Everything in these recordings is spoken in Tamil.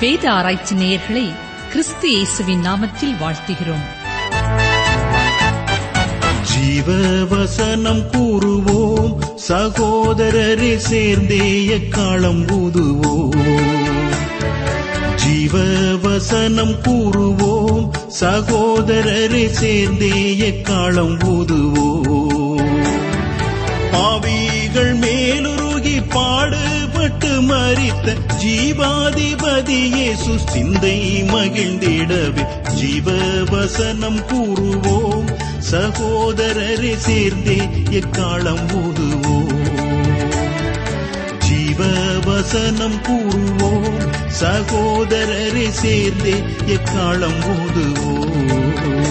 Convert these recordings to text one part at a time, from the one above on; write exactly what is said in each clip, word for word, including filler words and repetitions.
வேத ஆராய்ச்சி நேயர்களை கிறிஸ்து இயேசுவின் நாமத்தில் வாழ்த்துகிறோம். ஜீவ வசனம் கூறுவோம், சகோதரரை சேர்ந்தே எக்காலம் ஊதுவோம். ஜீவ வசனம் கூறுவோம், சகோதரரை சேர்ந்தே எக்காலம் ஊதுவோம். பாவிகள் மேலுருகி பாடுபட்டு மரித்த ஜீவாதிபதி இயேசு சிந்தை மகிழ்ந்திடவே ஜீவ வசனம் கூறுவோம், சகோதரரை சேர்ந்தே எக்காலம் ஊதுவோம். ஜீவ வசனம் கூறுவோம், சகோதரரை சேர்ந்தே எக்காலம் ஊதுவோம்.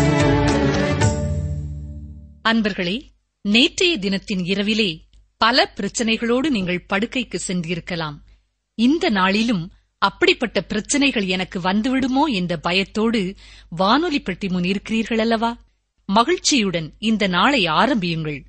அன்பர்களே, நேற்றைய தினத்தின் இரவிலே பல பிரச்சனைகளோடு நீங்கள் படுக்கைக்கு சென்றிருக்கலாம். இந்த நாளிலும் அப்படிப்பட்ட பிரச்சனைகள் எனக்கு வந்துவிடுமோ என்ற பயத்தோடு வானொலி பெட்டி முன் இருக்கிறீர்கள் அல்லவா? மகிழ்ச்சியுடன் இந்த நாளை ஆரம்பியுங்கள்.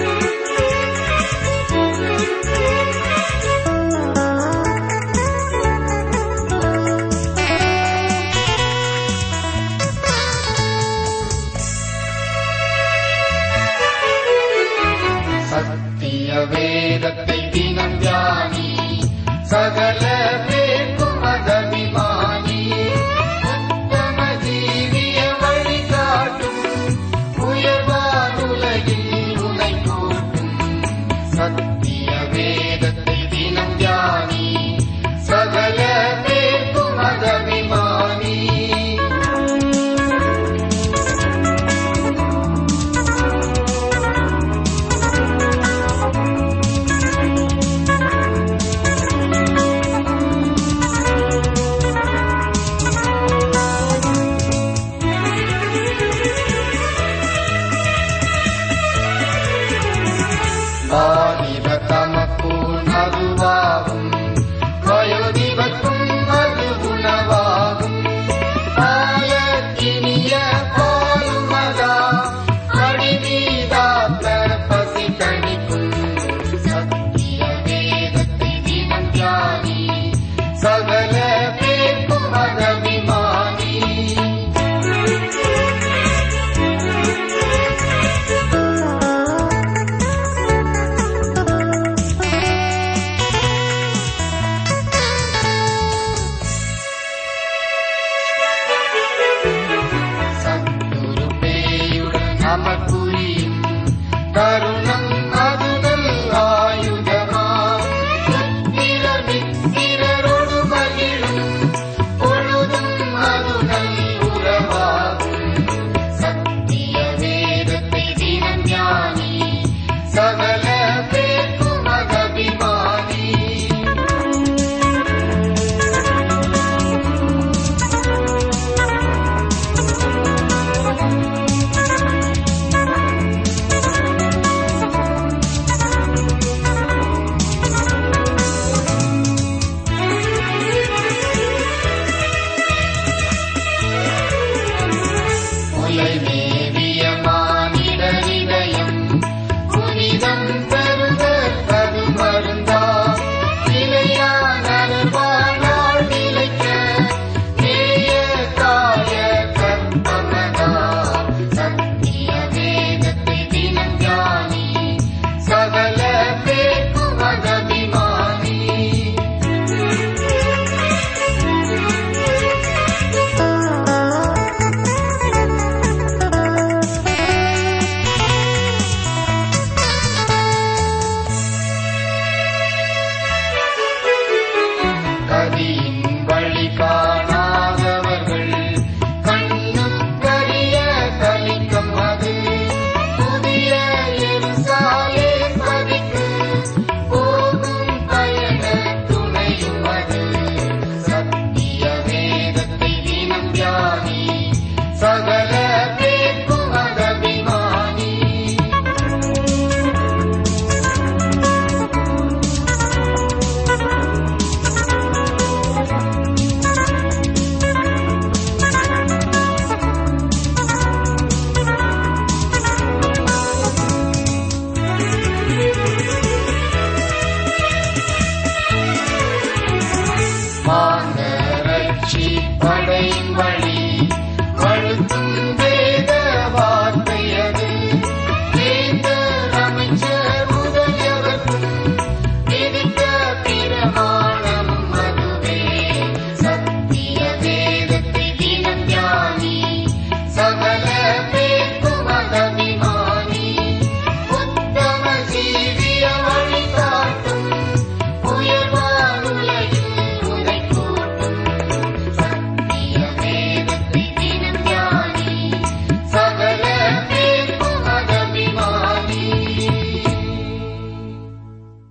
சத்திய வேதத்தை தினம் தியானி, சகல பேர்க்கும் அகமிமானி. உத்தம ஜீவிய வழிகாட்டும், உயர்வானுலகில் உனை கூட்டும். சத்திய வேதத்தை தினம் தியானி, சகல பேர்க்கும் அகமிமானி.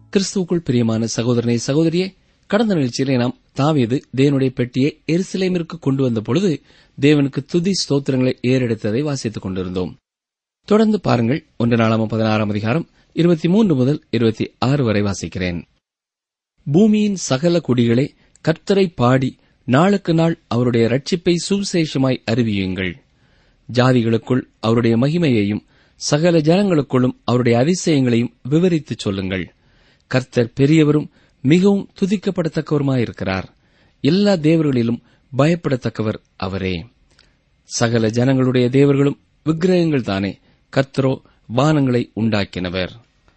கிறிஸ்துவுக்குள் பிரியமான சகோதரனே, சகோதரியே, கடந்த நிகழ்ச்சியிலே நாம் தாவீது தேவனுடைய பெட்டியை எருசலேமிற்கு கொண்டு வந்த பொழுது தேவனுக்கு துதி ஸ்தோத்திரங்களை ஏறெடுத்ததை வாசித்துக் கொண்டிருந்தோம். தொடர்ந்து பாருங்கள். ஒன்று நாளாகமம் பதினாறாம் அதிகாரம் இருபத்தி மூன்று முதல் இருபத்தி ஆறு வரை வாசிக்கிறேன். பூமியின் சகல குடிகளே, கர்த்தரை பாடி நாளுக்கு நாள் அவருடைய ரட்சிப்பை சுவிசேஷமாய் அறிவியுங்கள். ஜாதிகளுக்குள் அவருடைய மகிமையையும் சகல ஜனங்களுக்குள்ளும் அவருடைய அதிசயங்களையும் விவரித்துச் சொல்லுங்கள். கர்த்தர் பெரியவரும் மிகவும் துதிக்கப்படத்தக்கவருமாயிருக்கிறார். எல்லா தேவர்களிலும் பயப்படத்தக்கவர் அவரே. சகல ஜனங்களுடைய தேவர்களும் விக்கிரகங்கள் தானே, கர்த்தரோ வானங்களை உண்டாக்கினவர்.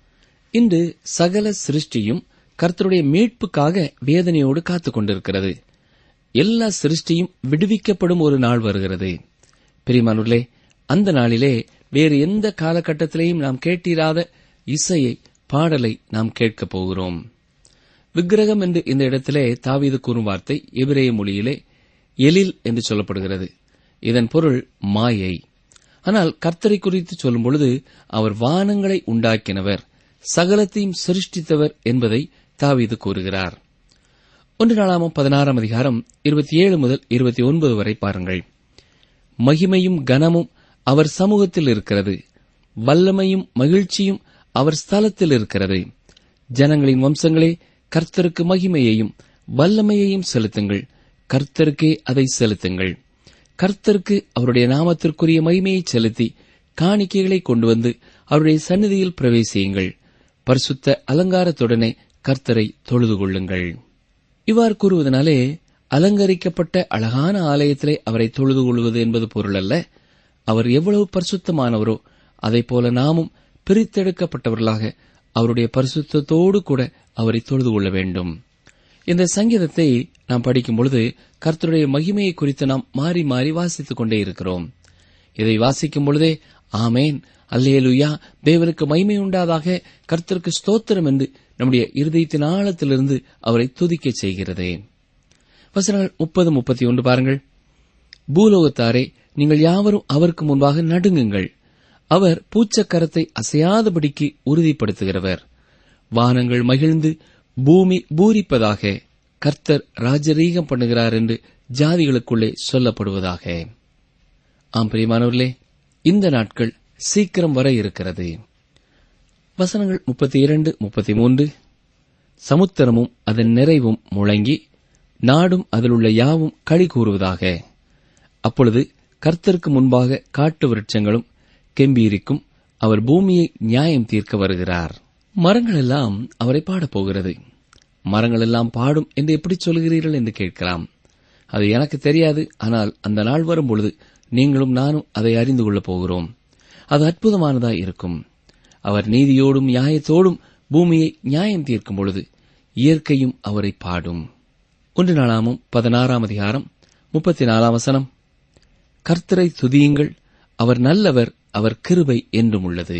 இன்று சகல சிருஷ்டியும் கர்த்தருடைய மீட்புக்காக வேதனையோடு காத்துக் கொண்டிருக்கிறது. எல்லா சிருஷ்டியும் விடுவிக்கப்படும் ஒரு நாள் வருகிறது. பிரியமானவர்களே, அந்த நாளிலே வேறு எந்த காலகட்டத்திலேயும் நாம் கேட்டிராத இசையை, பாடலை நாம் கேட்கப் போகிறோம். விக்கிரகம் என்று இந்த இடத்திலே தாவீது கூறும் வார்த்தை எபிரேய மொழியிலே எலில் என்று சொல்லப்படுகிறது. இதன் பொருள் மாயை. ஆனால் கர்த்தரை குறித்து சொல்லும் பொழுது அவர் வானங்களை உண்டாக்கினவர், சகலத்தையும் சிருஷ்டித்தவர் என்பதை தாவீது கூறுகிறார். ஒன்று நாளாகமம் பதினாறாம் அதிகாரம் இருபத்தி ஏழு முதல் இருபத்தி ஒன்பது வரை பாருங்கள். மகிமையும் கனமும் அவர் சமூகத்தில் இருக்கிறது, வல்லமையும் மகிழ்ச்சியும் அவர் ஸ்தலத்தில் இருக்கிறது. ஜனங்களின் வம்சங்களே, கர்த்தருக்கு மகிமையையும் வல்லமையையும் செலுத்துங்கள், கர்த்தருக்கே அதை செலுத்துங்கள். கர்த்தருக்கு அவருடைய நாமத்திற்குரிய மகிமையை செலுத்தி காணிக்கைகளை கொண்டு வந்து அவருடைய சந்நிதியில் பிரவேசியுங்கள். பரிசுத்த அலங்காரத்துடனே கர்த்தரை தொழுது கொள்ளுங்கள். இவ்வாறு கூறுவதனாலே அலங்கரிக்கப்பட்ட அழகான ஆலயத்திலே அவரை தொழுது கொள்வது என்பது பொருள் அல்ல. அவர் எவ்வளவு பரிசுத்தமானவரோ அதைப்போல நாமும் பிரித்தெடுக்கப்பட்டவர்களாக அவருடைய பரிசுத்தத்தோடு கூட அவரை தொழுது கொள்ள வேண்டும். இந்த சங்கீதத்தை நாம் படிக்கும் பொழுது கர்த்தருடைய மகிமையை குறித்து நாம் மாறி மாறி வாசித்துக் கொண்டே இருக்கிறோம். இதை வாசிக்கும் பொழுதே ஆமேன், அல்லேலூயா, தேவனுக்கு மகிமை உண்டாதாக, கர்த்தருக்கு ஸ்தோத்திரம் என்று நம்முடைய இருதயத்தின் ஆழத்திலிருந்து அவரை துதிக்க செய்கிறது. வசனங்கள் முப்பது முப்பத்தி ஒன்று பாருங்கள். பூலோகத்தாரே, நீங்கள் யாவரும் அவருக்கு முன்பாக நடுங்குங்கள். அவர் பூச்சக்கரத்தை அசையாதபடிக்கு உறுதிப்படுத்துகிறவர். வானங்கள் மகிழ்ந்து பூமி பூரிப்பதாக, கர்த்தர் ராஜரீகம் பண்ணுகிறார் என்று ஜாதிகளுக்குள்ளே சொல்லப்படுவதாக. ஆம் பிரியமானவர்களே, இந்த நாட்கள் சீக்கிரம் வர இருக்கிறது. வசனங்கள் முப்பத்தி இரண்டு முப்பத்தி மூன்று. சமுத்திரமும் அதன் நிறைவும் முழங்கி நாடும் அதிலுள்ள யாவும் களி கூறுவதாக. அப்பொழுது கர்த்தருக்கு முன்பாக காட்டு விருட்சங்களும் கெம்பீரிக்கும். அவர் பூமியை நியாயம் தீர்க்க வருகிறார். மரங்கள் எல்லாம் அவரை பாடப்போகிறது. மரங்கள் எல்லாம் பாடும் என்று எப்படி சொல்கிறீர்கள் என்று கேட்கலாம். அது எனக்கு தெரியாது. ஆனால் அந்த நாள் வரும் பொழுது நீங்களும் நானும் அதை அறிந்து கொள்ளப் போகிறோம். அது அற்புதமானதாய் இருக்கும். அவர் நீதியோடும் நியாயத்தோடும் பூமியை நியாயம் தீர்க்கும் பொழுது இயற்கையும் அவரை பாடும். ஒன்று நாளாகமம் பதினாறாம் அதிகாரம் முப்பத்தி நாலாம் வசனம். கர்த்தரை துதியுங்கள், அவர் நல்லவர், அவர் கிருபை என்றும் உள்ளது.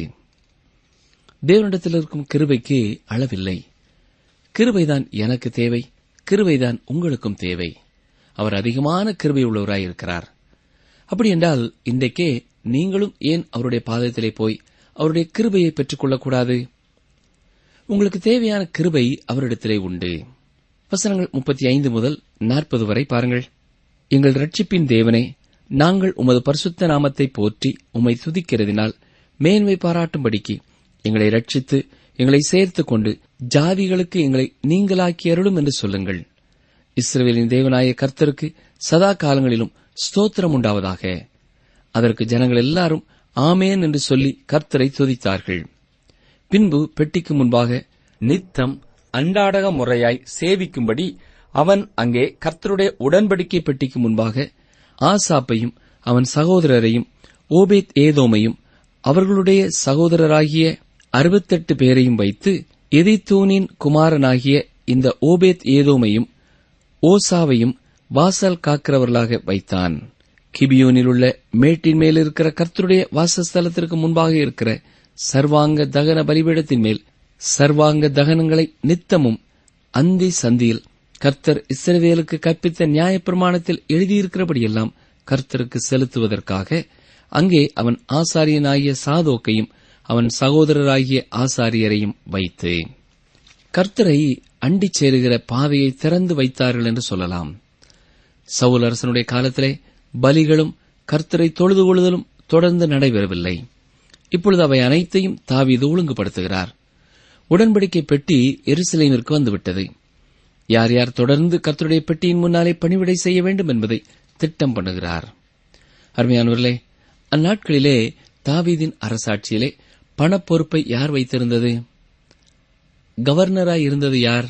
தேவனிடத்தில் இருக்கும் கிருபைக்கு அளவில்லை. கிருபைதான் எனக்கு தேவை, கிருபைதான் உங்களுக்கும் தேவை. அவர் அதிகமான கிருபை உள்ளவராயிருக்கிறார். அப்படி என்றால் இன்றைக்கே நீங்களும் ஏன் அவருடைய பாதத்திலே போய் அவருடைய கிருபையை பெற்றுக் கொள்ளக்கூடாது? உங்களுக்கு தேவையான கிருபை அவரிடத்திலே உண்டு. வசனங்கள் முப்பத்தி ஐந்து முதல் நாற்பது வரை பாருங்கள். எங்கள் ரட்சிப்பின் தேவனே, நாங்கள் உமது பரிசுத்த நாமத்தை போற்றி உம்மை துதிக்கிறதினால் மேன்மை பாராட்டும்படிக்கு எங்களை ரட்சித்து எங்களை சேர்த்துக் கொண்டு ஜாதிகளுக்கு எங்களை நீங்களாக்கி அருளும் என்று சொல்லுங்கள். இஸ்ரவேலின் தேவனாய கர்த்தருக்கு சதா காலங்களிலும் ஸ்தோத்திரம் உண்டாவதாக. அதற்கு ஜனங்கள் எல்லாரும் ஆமேன் என்று சொல்லி கர்த்தரை துதித்தார்கள். பின்பு பெட்டிக்கு முன்பாக நித்தம் அன்றாடக முறையாய் சேவிக்கும்படி அவன் அங்கே கர்த்தருடைய உடன்படிக்கை பெட்டிக்கு முன்பாக ஆசாப்பையும் அவன் சகோதரரையும் ஓபேத் ஏதோமையும் அவர்களுடைய சகோதரராகிய அறுபத்தெட்டு பேரையும் வைத்து எதித்தூனின் குமாரனாகிய இந்த ஓபேத் ஏதோமையும் ஓசாவையும் வாசல் காக்கிறவர்களாக வைத்தான். கிபியோனில் உள்ள மேட்டின் மேல் இருக்கிற கர்த்தருடைய வாசஸ்தலத்திற்கு முன்பாக இருக்கிற சர்வாங்க தகன பலிபீடத்தின் மேல் சர்வாங்க தகனங்களை நித்தமும் அந்தி சந்தியில் கர்த்தர் இஸ்ரவேலுக்கு கற்பித்த நியாயப்பிரமாணத்தில் எழுதியிருக்கிறபடியெல்லாம் கர்த்தருக்கு செலுத்துவதற்காக அங்கே அவன் ஆசாரியனாகிய சாதோக்கையும் அவன் சகோதரராகிய ஆசாரியரையும் வைத்து. கர்த்தரை அண்டிச் சேருகிற பாதையை திறந்து வைத்தார்கள் என்று சொல்லலாம். சவுல் அரசனுடைய காலத்திலே பலிகளும் கர்த்தரை தொழுது கொள்ளுதலும் தொடர்ந்து நடைபெறவில்லை. இப்பொழுது அவை அனைத்தையும் தாவீது ஒழுங்குபடுத்துகிறார். உடன்படிக்கை பெட்டி எருசலேமிற்கு வந்துவிட்டது. யார் யார் தொடர்ந்து கர்த்தருடைய பெட்டியின் முன்னாலே பணிவிடை செய்ய வேண்டும் என்பதை திட்டம் பண்ணுகிறார். அருமையானவர்களே, அந்நாட்களிலே தாவீதின் அரசாட்சியிலே பணப்பொறுப்பை யார் வைத்திருந்தது? கவர்னராய் இருந்தது யார்?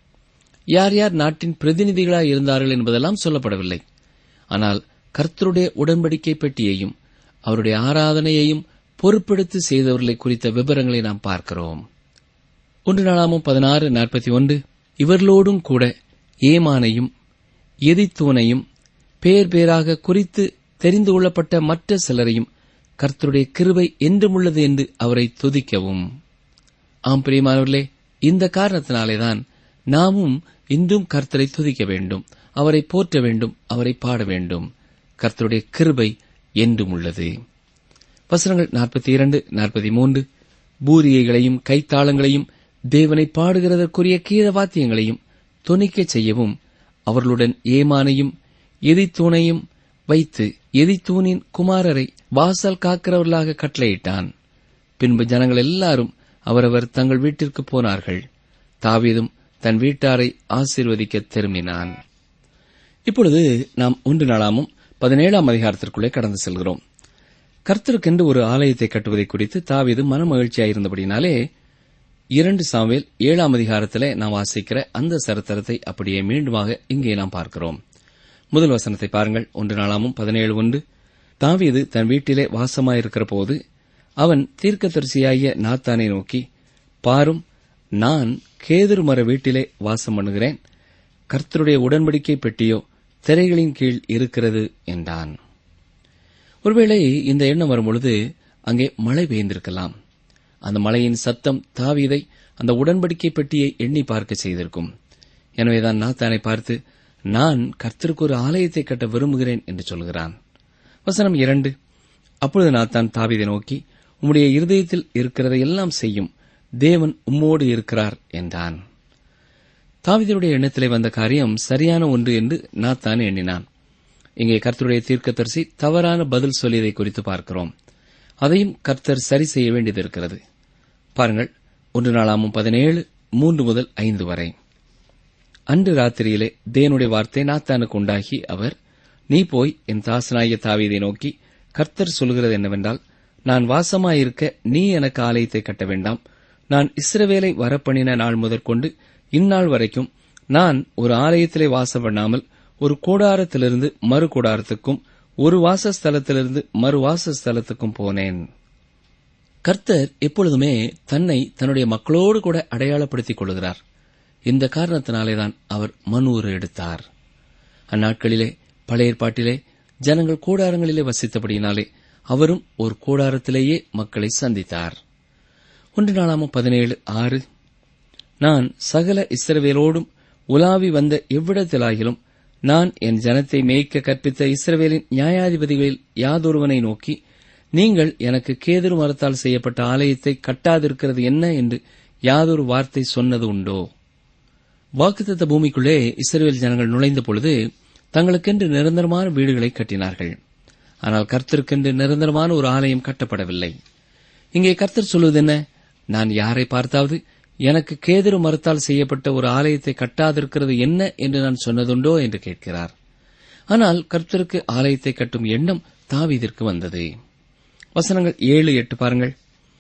யார் யார் நாட்டின் பிரதிநிதிகளாய் இருந்தார்கள் என்பதெல்லாம் சொல்லப்படவில்லை. ஆனால் கர்த்தருடைய உடன்படிக்கை பெட்டியையும் அவருடைய ஆராதனையையும் பொறுப்பெடுத்து செய்தவர்களை குறித்த விவரங்களை நாம் பார்க்கிறோம். ஒன்று நாளாமும் பதினாறு நாற்பத்தி ஒன்று இவர்களோடும் கூட ஏமானையும் எதித்தூனையும் பேர் பேராக குறித்து தெரிந்து கொள்ளப்பட்ட மற்ற சிலரையும் கர்த்தருடைய கிருபை என்றுமுள்ளது என்று அவரை துதிக்கவும். ஆம் பிரியமானவர்களே, இந்த காரணத்தினாலேதான் நாமும் இன்றும் கர்த்தரை துதிக்க வேண்டும், அவரை போற்ற வேண்டும், அவரை பாட வேண்டும். கர்த்தருடைய கிருபை என்றும் உள்ளது. வசனங்கள் நாற்பத்தி இரண்டு நாற்பத்தி மூன்று பூரியைகளையும் கைத்தாளங்களையும் தேவனை பாடுகிறதற்குரிய கீத வாத்தியங்களையும் தொனிக்கச் செய்யவும் அவர்களுடன் ஏமானையும் எதித்தூனையும் வைத்து எதித்தூனின் குமாரரை வாசல் காக்கிறவர்களாக கட்டளையிட்டான். பின்பு ஜனங்கள் எல்லாரும் அவரவர் தங்கள் வீட்டிற்கு போனார்கள். தாவீதும் தன் வீட்டாரை ஆசீர்வதிக்க திரும்பினான். இப்பொழுது நாம் ஒன்று நாளாமும் பதினேழாம் அதிகாரத்திற்குள்ளே கடந்து செல்கிறோம். கர்த்தருக்கென்று ஒரு ஆலயத்தை கட்டுவதை குறித்து தாவீது மனமகிழ்ச்சியாயிருந்தபடினாலே இரண்டு சாமுவேல் ஏழாம் அதிகாரத்திலே நாம் வாசிக்கிற அந்த சரித்திரத்தை அப்படியே மீண்டுமாக இங்கே நாம் பார்க்கிறோம். முதல் வசனத்தை பாருங்கள். ஒன்று நாளாமும் பதினேழு ஒன்று தாவீது தன் வீட்டிலே வாசமாயிருக்கிற போது அவன் தீர்க்கதரிசியாகிய நாத்தானை நோக்கி, பாரும், நான் கேதுரு மர வீட்டிலே வாசம் பண்ணுகிறேன். கர்த்தருடைய உடன்படிக்கை பெட்டியோ திரைகளின் கீழ் இருக்கிறது என்றான். ஒருவேளை இந்த எண்ணம் வரும்பொழுது அங்கே மழை பெய்ந்திருக்கலாம். அந்த மழையின் சத்தம் தாவீதை அந்த உடன்படிக்கை பெட்டியை எண்ணி பார்க்க செய்திருக்கும். எனவேதான் நாத்தானை பார்த்து, நான் கர்த்தருக்கு ஒரு ஆலயத்தை கட்ட விரும்புகிறேன் என்று சொல்கிறான். வசனம் இரண்டு அப்பொழுது நாத்தான் தாவீதை நோக்கி, உம்முடைய இருதயத்தில் இருக்கிறதை எல்லாம் செய்யும், தேவன் உம்மோடு இருக்கிறார் என்றான். தாவீதுடைய எண்ணத்திலே வந்த காரியம் சரியான ஒன்று என்று நாத்தான் எண்ணினான். இங்கே கர்த்தருடைய தீர்க்கதரிசி தவறான பதில் சொல்லியதை குறித்து பார்க்கிறோம். அதையும் கர்த்தர் சரி செய்ய வேண்டியது இருக்கிறது. பாருங்கள், ஒன்று நாளாமும் பதினேழு மூன்று முதல் ஐந்து வரை. அன்று ராத்திரியிலே தேவனுடைய வார்த்தை நாத்தானுக்கு உண்டாகி, அவர், நீ போய் என் தாசனாகிய தாவீதை நோக்கி, கர்த்தர் சொல்கிறது என்னவென்றால், நான் வாசமாயிருக்க நீ எனக்கு ஆலயத்தை கட்ட வேண்டாம். நான் இஸ்ரவேலை வரப்பண்ணின நாள் முதற்கொண்டு இந்நாள் வரைக்கும் நான் ஒரு ஆலயத்திலே வாசம் பண்ணாமல் ஒரு கூடாரத்திலிருந்து மறு கூடாரத்துக்கும் ஒரு வாசஸ்தலத்திலிருந்து மறு வாசஸ்தலத்துக்கும் போனேன். கர்த்தர் எப்பொழுதுமே தன்னை தன்னுடைய மக்களோடு கூட அடையாளப்படுத்திக் கொள்கிறார். இந்த காரணத்தினாலேதான் அவர் மனூறு எடுத்தார். அந்நாட்களிலே பழைய ஏற்பாட்டிலே ஜனங்கள் கூடாரங்களிலே வசித்தபடியினாலே அவரும் ஒரு கூடாரத்திலேயே மக்களை சந்தித்தார். ஒன்று நாளாமும் பதினேழு ஆறு நான் சகல இஸ்ரவேலோடும் உலாவி வந்த எவ்விடத்திலாகிலும் நான் என் ஜனத்தை மேய்க்க கற்பித்த இஸ்ரவேலின் நியாயாதிபதிகளில் யாதொருவனை நோக்கி, நீங்கள் எனக்கு கேதுரு மரத்தால் செய்யப்பட்ட ஆலயத்தை கட்டாதிருக்கிறது என்ன என்று யாதொரு வார்த்தை சொன்னது உண்டோ? வாக்குத்தத்த பூமிக்குள்ளே இஸ்ரவேல் ஜனங்கள் நுழைந்த பொழுது தங்களுக்கென்று நிரந்தரமான வீடுகளை கட்டினார்கள். ஆனால் கர்த்தருக்கென்று நிரந்தரமான ஒரு ஆலயம் கட்டப்படவில்லை. இங்கே கர்த்தர் சொல்வது என்ன? நான் யாரை பார்த்தாவது எனக்கு கேதுரு மரத்தால் செய்யப்பட்ட ஒரு ஆலயத்தை கட்டாதிருக்கிறது என்ன என்று நான் சொன்னதுண்டோ என்று கேட்கிறார். ஆனால் கர்த்தருக்கு ஆலயத்தை கட்டும் எண்ணம் தாவீதிற்கு வந்தது. வசனங்கள் ஏழு எட்டு பாருங்கள்.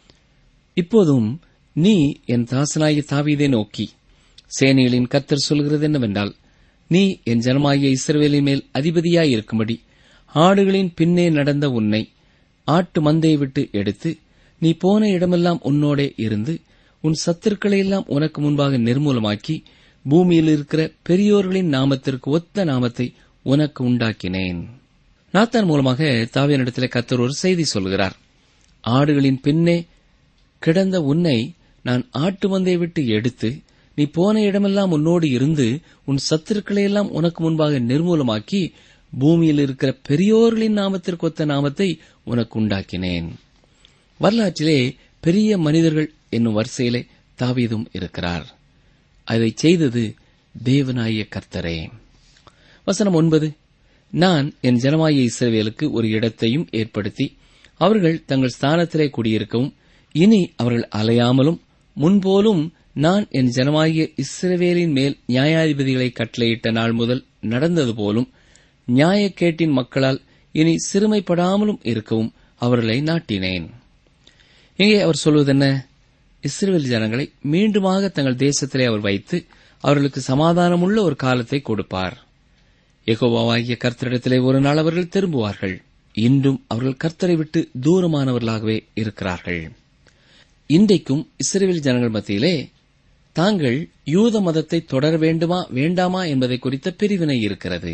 இப்போதும் நீ என் தாசனாகிய தாவீதை நோக்கி, சேனைகளின் கர்த்தர் சொல்கிறது என்னவென்றால், நீ என் ஜனமாகிய இஸ்ரவேலின் மேல் அதிபதியாயிருக்கும்படி ஆடுகளின் பின்னே நடந்த உன்னை ஆட்டு மந்தையை விட்டு எடுத்து நீ போன இடமெல்லாம் உன்னோடே இருந்து உன் சத்துருக்களையெல்லாம் உனக்கு முன்பாக நிர்மூலமாக்கி பூமியில் இருக்கிற பெரியோர்களின் நாமத்திற்கு ஒத்த நாமத்தை உனக்கு உண்டாக்கினேன். நாத்தான் மூலமாக தாவீதினிடத்திலே கர்த்தர் ஒரு செய்தி சொல்கிறார். ஆடுகளின் பின்னே கிடந்த உன்னை நான் ஆட்டு மந்தையை விட்டு எடுத்து நீ போன இடமெல்லாம் உன்னோடு இருந்து உன் சத்துருக்களையெல்லாம் உனக்கு முன்பாக நிர்மூலமாக்கி பூமியில் இருக்கிற பெரியோர்களின் நாமத்திற்கு ஒத்த நாமத்தை உனக்கு உண்டாக்கினேன். வரலாற்றிலே பெரிய மனிதர்கள் என்னும் வரிசையிலே தாவீதும் இருக்கிறார். அதை செய்தது தேவனாகிய கர்த்தரே. வசனம் ஒன்பது, நான் என் ஜனமாகிய இஸ்ரவேலுக்கு ஒரு இடத்தையும் ஏற்படுத்தி அவர்கள் தங்கள் ஸ்தானத்திலே குடியிருக்கவும், இனி அவர்கள் அலையாமலும், முன்போலும் நான் என் ஜனமாகிய இஸ்ரவேலின் மேல் நியாயாதிபதிகளை கட்டளையிட்ட நாள் முதல் நடந்தது போலும் நியாயக்கேட்டின் மக்களால் இனி சிறுமைப்படாமலும் இருக்கவும் அவர்களை நாட்டினேன். இங்கே அவர் சொல்வதென்ன? இஸ்ரவேல் ஜனங்களை மீண்டுமாக தங்கள் தேசத்திலே அவர் வைத்து அவர்களுக்கு சமாதானமுள்ள ஒரு காலத்தை கொடுப்பார். யெகோவாகிய கர்த்தரிடத்திலே ஒரு நாள் அவர்கள் திரும்புவார்கள். இன்றும் அவர்கள் கர்த்தரை விட்டு தூரமானவர்களாகவே இருக்கிறார்கள். இன்றைக்கும் இஸ்ரவேல் ஜனங்கள் மத்தியிலே தாங்கள் யூத மதத்தை தொடர வேண்டுமா வேண்டாமா என்பதை குறித்த பிரிவினை இருக்கிறது.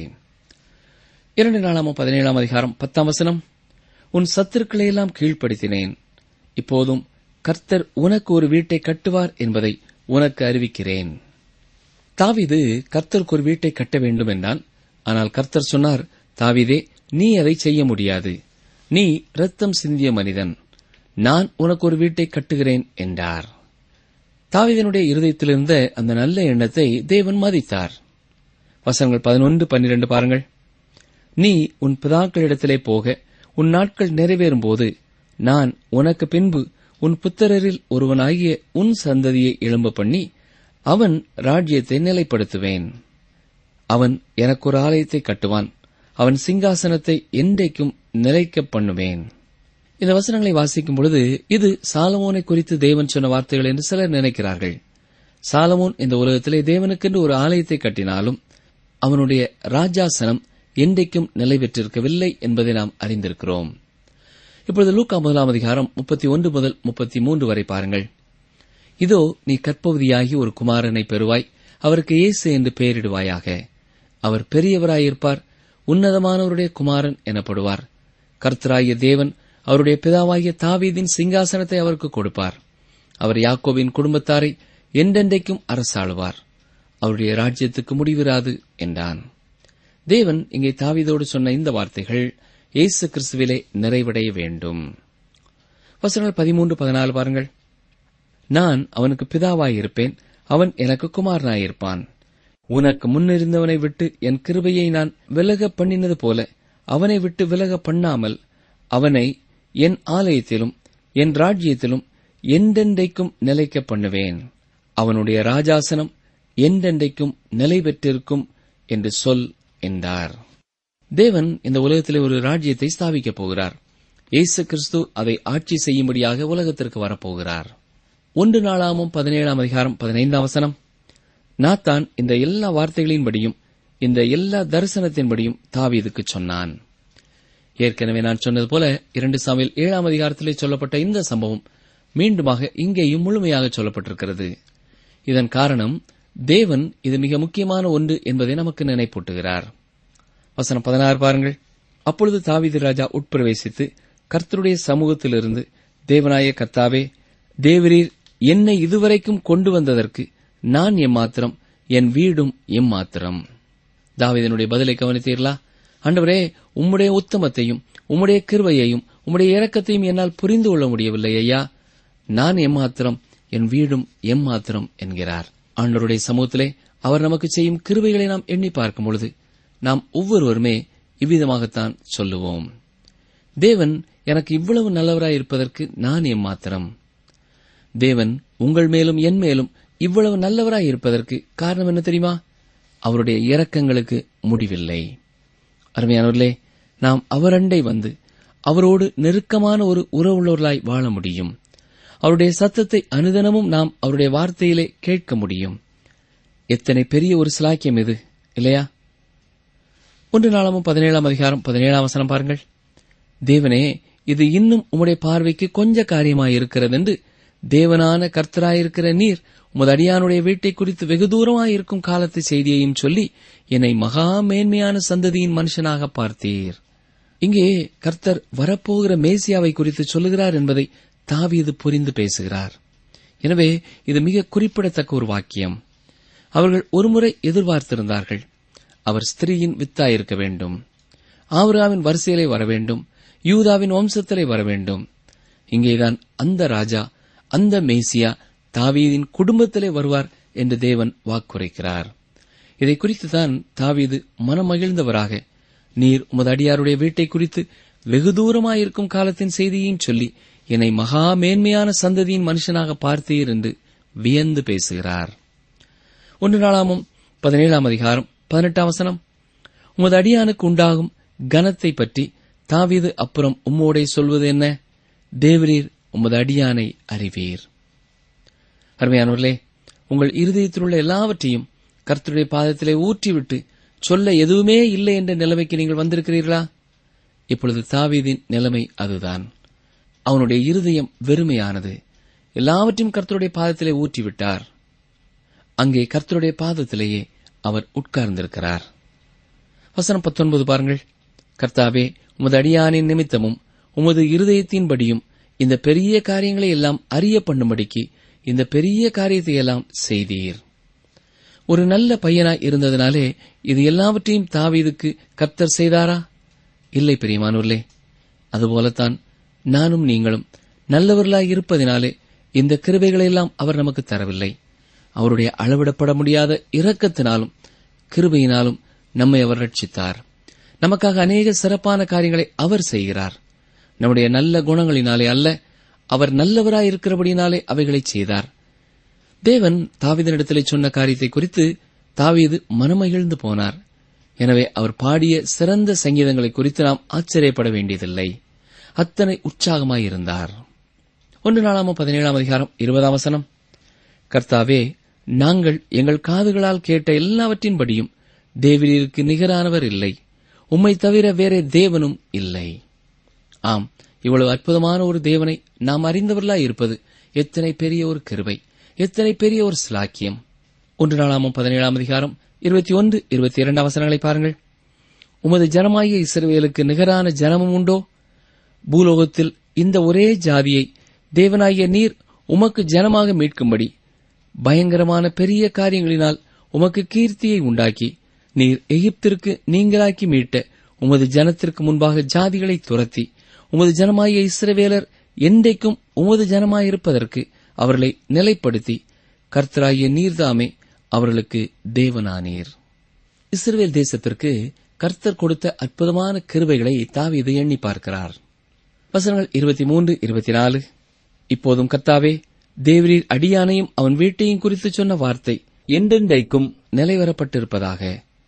இரண்டு நாளாம் பதினேழாம் அதிகாரம் பத்தாம் வசனம், உன் சத்துருக்களையெல்லாம் கீழ்ப்படுத்தினேன், இப்போதும் கர்த்தர் உனக்கு ஒரு வீட்டை கட்டுவார் என்பதை உனக்கு அறிவிக்கிறேன். தாவீது கர்த்தருக்கு ஒரு வீட்டை கட்ட வேண்டும் என்றான். ஆனால் கர்த்தர் சொன்னார், தாவீதே, நீ அதை செய்ய முடியாது, நீ இரத்தம் சிந்திய மனிதன், நான் உனக்கு ஒரு வீட்டை கட்டுகிறேன் என்றார். தாவீதினுடைய இருதயத்திலிருந்த அந்த நல்ல எண்ணத்தை தேவன் மதித்தார். வசனங்கள் பதினொன்று பன்னிரண்டு பாருங்கள். நீ உன் பிதாக்களிடத்திலே போக உன் நாட்கள் நிறைவேறும் போது நான் உனக்கு பின்பு உன் புத்திரரில் ஒருவனாகிய உன் சந்ததியை எழும்ப பண்ணி அவன் ராஜ்யத்தை நிலைப்படுத்துவேன். அவன் எனக்கு ஒரு ஆலயத்தை கட்டுவான், அவன் சிங்காசனத்தை என்றைக்கும் நிலைக்க பண்ணுவேன். இந்த வசனங்களை வாசிக்கும் பொழுது இது சாலமோனை குறித்து தேவன் சொன்ன வார்த்தைகள் என்று சிலர் நினைக்கிறார்கள். சாலமோன் இந்த உலகத்திலே தேவனுக்கென்று ஒரு ஆலயத்தை கட்டினாலும் அவனுடைய ராஜாசனம் என்றைக்கும் நிலை பெற்றிருக்கவில்லை என்பதை நாம் அறிந்திருக்கிறோம். இப்பொழுது லூக்கா முதலாம் அதிகாரம் முப்பத்தி ஒன்று முதல் முப்பத்தி மூன்று வரை பாருங்கள். இதோ நீ கற்பவதியாகி ஒரு குமாரனை பெறுவாய், அவருக்கு இயேசு என்று பெயரிடுவாயாக. அவர் பெரியவராயிருப்பார், உன்னதமானவருடைய குமாரன் எனப்படுவார். கர்த்தராகிய தேவன் அவருடைய பிதாவாகிய தாவீதின் சிங்காசனத்தை அவருக்கு கொடுப்பார். அவர் யாக்கோபின் குடும்பத்தாரை என்றென்றைக்கும் அரசாளுவார், அவருடைய ராஜ்யத்துக்கு முடிவிராது என்றான். தேவன் இங்கே தாவீதோடு சொன்ன இந்த வார்த்தைகள் இயேசு கிறிஸ்துவிலே நிறைவடைய வேண்டும். வசனங்கள் பதிமூன்று பதினாலு பாருங்கள். நான் அவனுக்கு பிதாவாயிருப்பேன், அவன் எனக்கு குமாரனாயிருப்பான். உனக்கு முன்னிருந்தவனை விட்டு என் கிருபையை நான் விலக பண்ணினது போல அவனை விட்டு விலக பண்ணாமல் அவனை என் ஆலயத்திலும் என் ராஜ்யத்திலும் என்றென்றைக்கும் நிலைக்க பண்ணுவேன். அவனுடைய ராஜாசனம் என்றென்றைக்கும் நிலை பெற்றிருக்கும் என்று சொல் என்றார். தேவன் இந்த உலகத்திலே ஒரு ராஜ்யத்தை ஸ்தாபிக்கப் போகிறார். இயேசு கிறிஸ்து அதை ஆட்சி செய்யும்படியாக உலகத்திற்கு வரப்போகிறார். ஒன்று நாளாமும் பதினேழாம் அதிகாரம் பதினைந்தாம் வசனம், நாத்தான் இந்த எல்லா வார்த்தைகளின்படியும் இந்த எல்லா தரிசனத்தின்படியும் தாவீதுக்கு சொன்னான். ஏற்கனவே நான் சொன்னது போல இரண்டு சாமுவேல் ஏழாம் அதிகாரத்திலே சொல்லப்பட்ட இந்த சம்பவம் மீண்டுமாக இங்கேயும் முழுமையாக சொல்லப்பட்டிருக்கிறது. இதன் காரணம் தேவன் இது மிக முக்கியமான ஒன்று என்பதை நமக்கு நினைப்பூட்டுகிறார். வசனம் பதினாறு பாருங்கள். அப்பொழுது தாவீது ராஜா உட்பிரவேசித்து கர்த்தருடைய சமூகத்திலிருந்து, தேவனாய கர்த்தாவே, தேவரீர் என்னை இதுவரைக்கும் கொண்டு வந்ததற்கு நான் எம்மாத்திரம், என் வீடும் எம்மாத்திரம். தாவீதினுடைய பதிலை கவனித்தீர்களா? ஆண்டவரே, உம்முடைய உத்தமத்தையும் உம்முடைய கிருபையையும் உம்முடைய இரக்கத்தையும் என்னால் புரிந்து கொள்ள முடியவில்லை ஐயா. நான் எம்மாத்திரம், என் வீடும் எம்மாத்திரம் என்கிறார். ஆண்டவருடைய சமூகத்திலே அவர் நமக்கு செய்யும் கிருபைகளை நாம் எண்ணி பார்க்கும் பொழுது நாம் ஒவ்வொருவருமே இவ்விதமாகத்தான் சொல்லுவோம். தேவன் எனக்கு இவ்வளவு நல்லவராய் இருப்பதற்கு நான் எம்மாத்திரம். தேவன் உங்கள் மேலும் என் மேலும் இவ்வளவு நல்லவராய் இருப்பதற்கு காரணம் என்ன தெரியுமா? அவருடைய இரக்கங்களுக்கு முடிவில்லை. அருமையானவர்களே, நாம் அவரண்டை வந்து அவரோடு நெருக்கமான ஒரு உறவுள்ளவர்களாய் வாழ முடியும். அவருடைய சத்தத்தை அனுதினமும் நாம் அவருடைய வார்த்தையிலே கேட்க முடியும். எத்தனை பெரிய ஒரு சிலாக்கியம் இது, இல்லையா? ஒன்று நாளாமும் பதினேழாம் அதிகாரம் பதினேழாம் வசனம் பாருங்கள். தேவனே, இது இன்னும் உம்முடைய பார்வைக்கு கொஞ்ச காரியமாயிருக்கிறது என்று தேவனான கர்த்தராயிருக்கிற நீர் உமது அடியானுடைய வீட்டை குறித்து வெகு தூரமாயிருக்கும் காலத்து செய்தியையும் சொல்லி என்னை மகா மேன்மையான சந்ததியின் மனுஷனாக பார்த்தீர். இங்கே கர்த்தர் வரப்போகிற மேசியாவை குறித்து சொல்லுகிறார் என்பதை தாவீது புரிந்து பேசுகிறார். எனவே இது மிக குறிப்பிடத்தக்க ஒரு வாக்கியம். அவர்கள் ஒருமுறை எதிர்பார்த்திருந்தார்கள், அவர் ஸ்திரீயின் வித்தாயிருக்க வேண்டும், ஆபிரகாமின் வரிசையிலே வர வேண்டும், யூதாவின் வம்சத்திலே வர வேண்டும். இங்கேதான் அந்த ராஜா, அந்த மேசியா தாவீதின் குடும்பத்திலே வருவார் என்று தேவன் வாக்குரைக்கிறார். இதை குறித்துதான் தாவீது மனமகிழ்ந்தவராக, நீர் உமது அடியாருடைய வீட்டை குறித்து வெகு தூரமாயிருக்கும் காலத்தின் செய்தியையும் சொல்லி என்னை மகா மேன்மையான சந்ததியின் மனுஷனாக பார்த்தீர் என்று வியந்து பேசுகிறார். ஒன்று நாளாமும் பதினேழாம் அதிகாரம் பதினெட்டாம் வசனம், உமது அடியானுக்கு உண்டாகும் கனத்தை பற்றி தாவீது அப்புறம் உம்மோடே சொல்வது என்ன? தேவரீர் உமது அடியானை அறிவீர். அருமையானவர்களே, உங்கள் இருதயத்திலுள்ள எல்லாவற்றையும் கர்த்தருடைய பாதத்திலே ஊற்றிவிட்டு சொல்ல எதுவுமே இல்லை என்ற நிலைமைக்கு நீங்கள் வந்திருக்கிறீர்களா? இப்பொழுது தாவீதின் நிலைமை அதுதான். அவனுடைய இருதயம் வெறுமையானது. எல்லாவற்றையும் கர்த்தருடைய பாதத்திலே ஊற்றிவிட்டார். அங்கே கர்த்தருடைய பாதத்திலேயே அவர் உட்கார்ந்திருக்கிறார். வசனம் பத்தொன்பது பாருங்கள். கர்த்தாவே, உமது அடியானின் நிமித்தமும் உமது இருதயத்தின்படியும் இந்த பெரிய காரியங்களை எல்லாம் அறிய பண்ணும்படிக்கு இந்த பெரிய காரியத்தை எல்லாம் செய்தீர். ஒரு நல்ல பையனாய் இருந்ததினாலே இது எல்லாவற்றையும் தாவீதுக்கு கர்த்தர் செய்தாரா? இல்லை பிரியமானவர்களே. அதுபோலத்தான் நானும் நீங்களும் நல்லவர்களாய் இருப்பதினாலே இந்த கிருபைகளெல்லாம் அவர் நமக்கு தரவில்லை. அவருடைய அளவிடப்பட முடியாத இரக்கத்தினாலும் கிருபையினாலும் நம்மை அவர் ரட்சித்தார். நமக்காக அநேக சிறப்பான காரியங்களை அவர் செய்கிறார். நம்முடைய நல்ல குணங்களினாலே அல்ல, அவர் நல்லவராய் இருக்கிறபடினாலே அவைகளை செய்தார். தேவன் தாவீதினிடத்திலே சொன்ன காரியத்தை குறித்து தாவீது மனமகிழ்ந்து போனார். எனவே அவர் பாடிய சிறந்த சங்கீதங்களை குறித்து நாம் ஆச்சரியப்பட வேண்டியதில்லை. அத்தனை உற்சாகமாயிருந்தார். ஒன்று நாளாம் பதினேழாம் அதிகாரம் இருபதாம் வசனம், கர்த்தாவே, நாங்கள் எங்கள் காதுகளால் கேட்ட எல்லாவற்றின்படியும் தேவரீருக்கு நிகரானவர் இல்லை, உம்மை தவிர வேறே தேவனும் இல்லை. ஆம், இவ்வளவு அற்புதமான ஒரு தேவனை நாம் அறிந்தவர்களாய் இருப்பது எத்தனை பெரிய ஒரு கிருபை, எத்தனை பெரிய ஒரு சிலாக்கியம். ஒன்று நாளாம் பதினேழாம் அதிகாரம் இருபத்தி ஒன்று இருபத்தி இரண்டாம் வசனங்களை பாருங்கள். உமது ஜனமாகிய இஸ்ரவேலுக்கு நிகரான ஜனமும் உண்டோ? பூலோகத்தில் இந்த ஒரே ஜாதியை தேவனாகிய நீர் உமக்கு ஜனமாக மீட்கும்படி பயங்கரமான பெரிய காரியங்களினால் உமக்கு கீர்த்தியை உண்டாக்கி நீர் எகிப்திற்கு நீங்களாக்கி மீட்ட உமது ஜனத்திற்கு முன்பாக ஜாதிகளை துரத்தி உமது ஜனமாகிய இஸ்ரவேலர் என்றைக்கும் உமது ஜனமாயிருப்பதற்கு அவர்களை நிலைப்படுத்தி கர்த்தராகிய நீர்தாமே அவர்களுக்கு தேவனானீர். இஸ்ரவேல் தேசத்திற்கு கர்த்தர் கொடுத்த அற்புதமான கிருபைகளை தாவீது எண்ணி பார்க்கிறார். வசனங்கள் இருபத்தி மூன்று இருபத்தி நாலு, இப்போதும் கர்த்தாவே, தேவரீர் அடியானையும் அவன் வீட்டையும் குறித்து சொன்ன வார்த்தை என்றென்றைக்கும் நிலைவரப்பட்டிருப்பதாக.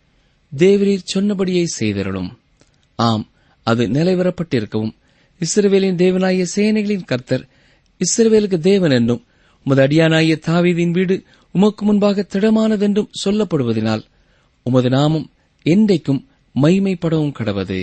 தேவரீர் சொன்னபடியே செய்தருளும். ஆம், அது நிலைவரப்பட்டிருக்கவும் இஸ்ரவேலின் தேவனாகிய சேனைகளின் கர்த்தர் இஸ்ரவேலுக்கு தேவன் என்றும் உமது அடியானாகிய தாவீதின் வீடு உமக்கு முன்பாக திடமானதென்றும் சொல்லப்படுவதனால் உமது நாமம் என்றைக்கும் மகிமைப்படவும் கடவது.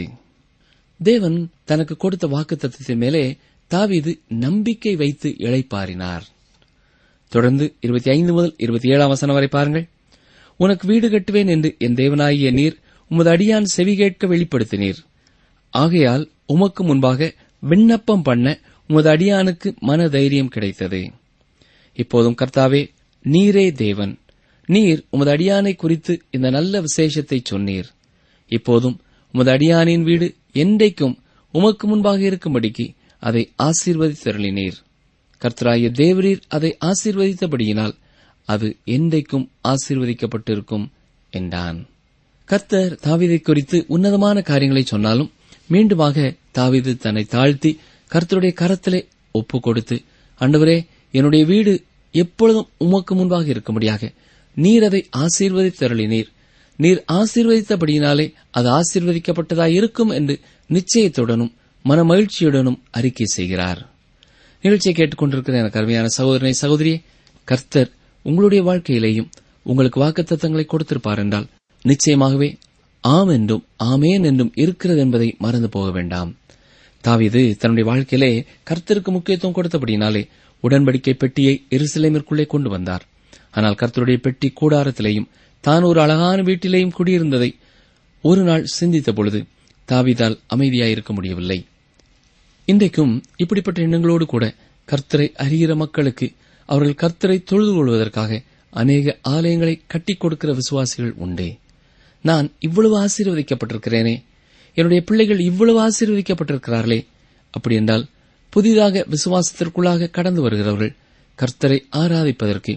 தேவன் தனக்கு கொடுத்த வாக்குத்தத்தத்தின் மேலே தாவீது நம்பிக்கை வைத்து இளைப்பாறினார். தொடர்ந்து இருபத்தி ஐந்து முதல் இருபத்தி ஏழாம் வசனம் வரை பாருங்கள். உனக்கு வீடு கட்டுவேன் என்று என் தேவனாகிய நீர் உமது அடியான் செவி கேட்க வெளிப்படுத்தினீர். ஆகையால் உமக்கு முன்பாக விண்ணப்பம் பண்ண உமது அடியானுக்கு மன தைரியம் கிடைத்தது. இப்போதும் கர்த்தாவே, நீரே தேவன். நீர் உமது அடியானை குறித்து இந்த நல்ல விசேஷத்தை சொன்னீர். இப்போதும் உமது அடியானின் வீடு என்றைக்கும் உமக்கு முன்பாக இருக்கும்படிக்கு அதை ஆசீர்வதித்தருளினீர். கர்த்தராகிய தேவரீர் அதை ஆசீர்வதித்தபடியினால் அது என்றைக்கும் ஆசீர்வதிக்கப்பட்டிருக்கும் என்றான். கர்த்தர் தாவீதை குறித்து உன்னதமான காரியங்களை சொன்னாலும் மீண்டுமாக தாவீது தன்னை தாழ்த்தி கர்த்தருடைய கரத்திலே ஒப்பு கொடுத்து, ஆண்டவரே, என்னுடைய வீடு எப்பொழுதும் உமக்கு முன்பாக இருக்கும்படியாக நீர் அதை ஆசீர்வதித்தருளினீர். நீர் ஆசீர்வதித்தபடியினாலே அது ஆசீர்வதிக்கப்பட்டதாயிருக்கும் என்று நிச்சயத்துடனும் மன மகிழ்ச்சியுடனும் அறிக்கை செய்கிறார். நிகழ்ச்சியை கேட்டுக்கொண்டிருக்கிற எனக்கு அருமையான சகோதரனை சகோதரியே, கர்த்தர் உங்களுடைய வாழ்க்கையிலேயும் உங்களுக்கு வாக்குத்தத்தங்களை கொடுத்திருப்பார் என்றால் நிச்சயமாகவே ஆம் என்றும் ஆமேன் என்றும் இருக்கிறது என்பதை மறந்து போக வேண்டாம். தாவீது தன்னுடைய வாழ்க்கையிலே கர்த்தருக்கு முக்கியத்துவம் கொடுத்தபடினாலே உடன்படிக்கை பெட்டியை எருசலேமிற்குள்ளே கொண்டு வந்தார். ஆனால் கர்த்தருடைய பெட்டி கூடாரத்திலேயும் தான் ஒரு அழகான வீட்டிலேயும் குடியிருந்ததை ஒரு நாள் சிந்தித்த பொழுது தாவீதால் அமைதியாயிருக்க முடியவில்லை. இன்றைக்கும் இப்படிப்பட்ட எண்ணங்களோடு கூட கர்த்தரை அறிகிற மக்களுக்கு அவர்கள் கர்த்தரை தொழுது கொள்வதற்காக அநேக ஆலயங்களை கட்டிக் கொடுக்கிற விசுவாசிகள் உண்டே. நான் இவ்வளவு ஆசீர்வதிக்கப்பட்டிருக்கிறேனே, என்னுடைய பிள்ளைகள் இவ்வளவு ஆசீர்வதிக்கப்பட்டிருக்கிறார்களே, அப்படி என்றால் புதிதாக விசுவாசத்திற்குள்ளாக கடந்து வருகிறவர்கள் கர்த்தரை ஆராதிப்பதற்கு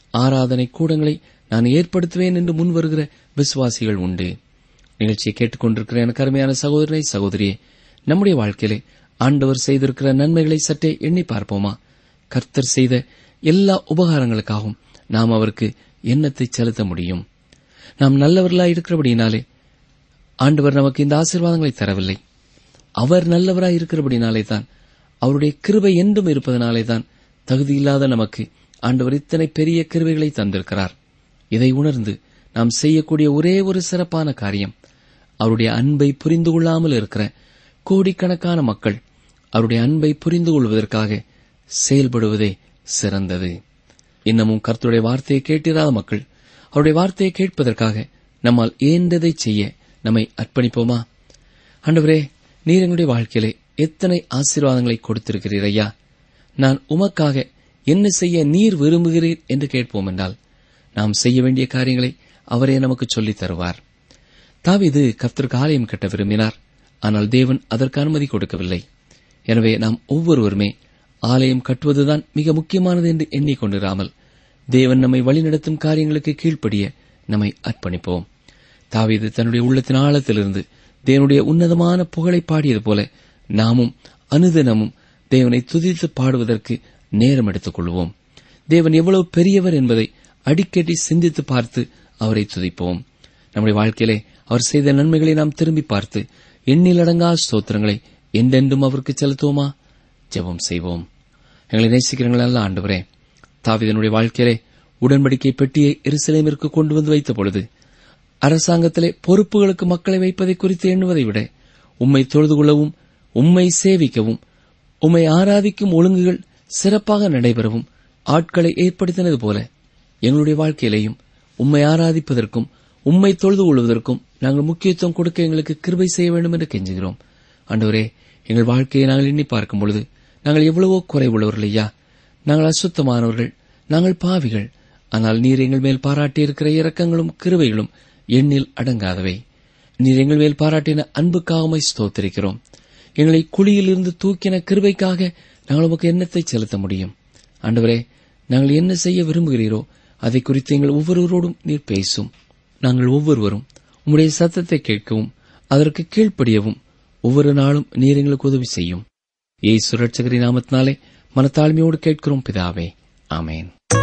ஆராதனை கூடங்களை நான் ஏற்படுத்துவேன் என்று முன்வருகிற விசுவாசிகள் உண்டு. நிகழ்ச்சியை கேட்டுக்கொண்டிருக்கிற எனக்கு அருமையான சகோதரனை சகோதரியே, நம்முடைய வாழ்க்கையிலே ஆண்டவர் செய்திருக்கிற நன்மைகளை சற்றே எண்ணி பார்ப்போமா? கர்த்தர் செய்த எல்லா உபகாரங்களுக்காகவும் நாம் அவருக்கு எண்ணத்தை செலுத்த முடியும். நாம் நல்லவர்களாய் இருக்கிறபடினாலே ஆண்டவர் நமக்கு இந்த ஆசீர்வாதங்களை தரவில்லை. அவர் நல்லவராய் இருக்கிறபடினாலே தான், அவருடைய கிருபை என்றும் இருப்பதனாலே தான் தகுதியில்லாத நமக்கு ஆண்டவர் இத்தனை பெரிய கிருபைகளை தந்திருக்கிறார். இதை உணர்ந்து நாம் செய்யக்கூடிய ஒரே ஒரு சிறப்பான காரியம், அவருடைய அன்பை புரிந்து கொள்ளாமல் இருக்கிற கோடிக்கணக்கான மக்கள் அவருடைய அன்பை புரிந்து கொள்வதற்காக செயல்படுவதே சிறந்தது. இன்னமும் கர்த்தருடைய வார்த்தையை கேட்டிராத மக்கள் அவருடைய வார்த்தையை கேட்பதற்காக நம்மால் ஏந்ததை செய்ய நம்மை அர்ப்பணிப்போமா? ஆண்டவரே, நீர் எங்களுடைய வாழ்க்கையிலே எத்தனை ஆசீர்வாதங்களை கொடுத்திருக்கிறீர் ஐயா, நான் உமக்காக என்ன செய்ய நீர் விரும்புகிறீர் என்று கேட்போம் என்றால் நாம் செய்ய வேண்டிய காரியங்களை அவரே நமக்கு சொல்லித் தருவார். தாவீது கர்த்தருக்கு ஆலயம் கட்ட விரும்பினார். ஆனால் தேவன் அதற்கு அனுமதி கொடுக்கவில்லை. எனவே நாம் ஒவ்வொருவருமே ஆலயம் கட்டுவதுதான் மிக முக்கியமானது என்று எண்ணிக்கொண்டிராமல் தேவன் நம்மை வழிநடத்தும் காரியங்களுக்கு கீழ்ப்படிய நம்மை அர்ப்பணிப்போம். தாவீது தன்னுடைய உள்ளத்தின் ஆழத்திலிருந்து தேவனுடைய உன்னதமான புகழை பாடியது போல நாமும் அனுதினமும் தேவனை துதித்து பாடுவதற்கு நேரம் எடுத்துக் கொள்வோம். தேவன் எவ்வளவு பெரியவர் என்பதை அடிக்கடி சிந்தித்து பார்த்து அவரை துதிப்போம். நம்முடைய வாழ்க்கையிலே அவர் செய்த நன்மைகளை நாம் திரும்பி பார்த்து எண்ணிலடங்கா ஸ்தோத்திரங்களை என்றென்றும் அவருக்கு செலுத்துவோமா? ஜெபம் செய்வோம். எங்களை நேசிக்கிறீர்கள் அல்ல ஆண்டவரே, தாவீதினுடைய வாழ்க்கையிலே உடன்படிக்கை பெட்டியை எருசலேமிற்கு கொண்டு வந்து வைத்த பொழுது அரசாங்கத்திலே பொறுப்புகளுக்கு மக்களை வைப்பதை குறித்து எண்ணுவதை விட உம்மை தொழுது கொள்ளவும் உம்மை சேவிக்கவும் உம்மை ஆராதிக்கும் ஒழுங்குகள் சிறப்பாக நடைபெறவும் ஆட்களை ஏற்படுத்தினது போல எங்களுடைய வாழ்க்கையிலேயும் உம்மை ஆராதிப்பதற்கும் உம்மை தொழுது கொள்வதற்கும் நாங்கள் முக்கியத்துவம் கொடுக்க எங்களுக்கு கிருபை செய்ய வேண்டும் என்று கெஞ்சுகிறோம். ஆண்டவரே, எங்கள் வாழ்க்கையை நாங்கள் எண்ணி பார்க்கும் பொழுது நாங்கள் எவ்வளவோ குறைவுள்ளவர்கள் ஐயா. நாங்கள் அசுத்தமானவர்கள், நாங்கள் பாவிகள். ஆனால் நீர் எங்கள் மேல் பாராட்டியிருக்கிற இரக்கங்களும் கிருபைகளும் எண்ணில் அடங்காதவை. நீர் எங்கள் மேல் பாராட்டின அன்புக்காக ஸ்தோத்திரிக்கிறோம். எங்களை குழியிலிருந்து தூக்கின கிருபைக்காக நாங்கள் உமக்கு எண்ணத்தை செலுத்த முடியும். ஆண்டவரே, நாங்கள் என்ன செய்ய விரும்புகிறீரோ அதை குறித்து எங்கள் ஒவ்வொருவரோடும் நீர் பேசும். நாங்கள் ஒவ்வொருவரும் உம்முடைய சத்தத்தை கேட்கவும் அதற்கு கீழ்ப்படியவும் ஒவ்வொரு நாளும் நீர் எங்களுக்கு உதவி செய்யும். இயேசு இரட்சகரின் நாமத்தினாலே மனத்தாழ்மையோடு கேட்கிறோம் பிதாவே, ஆமேன்.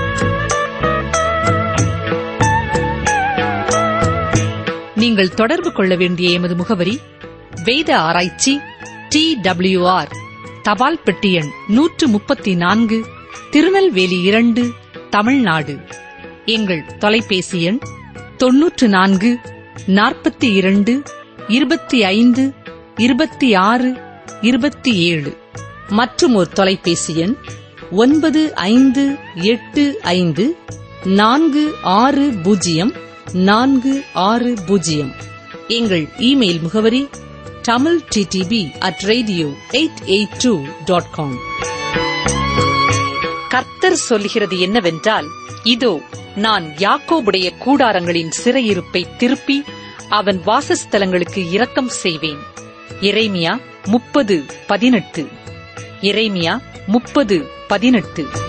நீங்கள் தொடர்பு கொள்ள வேண்டிய எமது முகவரி: வேத ஆராய்ச்சி, டி டபிள்யூ ஆர், தபால் பெட்டி எண் நூற்று முப்பத்தி நான்கு, திருநெல்வேலி இரண்டு, தமிழ்நாடு. எங்கள் தொலைபேசி எண் தொன்னூற்று நான்கு நாற்பத்தி இரண்டு இருபத்தி ஐந்து இருபத்தி ஆறு இருபத்தி ஏழு. மற்றும் ஒரு தொலைபேசி எண் ஒன்பது ஐந்து எட்டு ஐந்து நான்கு ஆறு பூஜ்ஜியம் நான்கு ஆறு பூஜ்ஜியம். எங்கள் இமெயில் முகவரி Tamil DTP at radio eight eight two dot com. கர்த்தர் சொல்லுகிறது என்னவென்றால், இதோ நான் யாக்கோபுடைய கூடாரங்களின் சிறையிருப்பை திருப்பி அவன் வாசஸ்தலங்களுக்கு இரக்கம் செய்வேன். எரேமியா முப்பது பதினெட்டு. எரேமியா முப்பது பதினெட்டு.